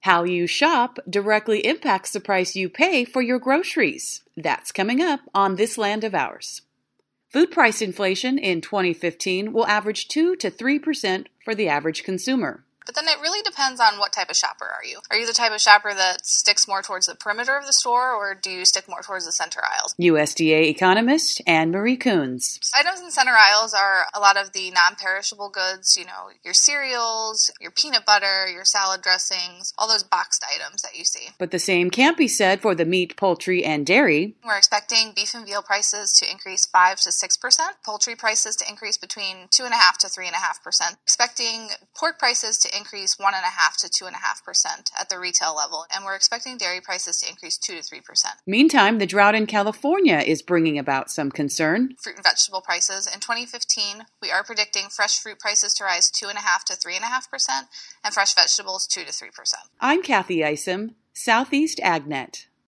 How you shop directly impacts the price you pay for your groceries. That's coming up on This Land of Ours. Food price inflation in 2015 will average 2 to 3% for the average consumer. But then it really depends on what type of shopper are you. Are you the type of shopper that sticks more towards the perimeter of the store, or do you stick more towards the center aisles? USDA economist Anne-Marie Coons. Items in center aisles are a lot of the non-perishable goods, your cereals, your peanut butter, your salad dressings, all those boxed items that you see. But the same can't be said for the meat, poultry, and dairy. We're expecting beef and veal prices to increase 5 to 6%, poultry prices to increase between 2.5% to 3.5%, expecting pork prices to increase 1.5% to 2.5% at the retail level, and we're expecting dairy prices to increase 2 to 3%. Meantime, the drought in California is bringing about some concern. Fruit and vegetable prices. In 2015, we are predicting fresh fruit prices to rise 2.5% to 3.5%, and fresh vegetables 2 to 3%. I'm Kathy Isom, Southeast AgNet.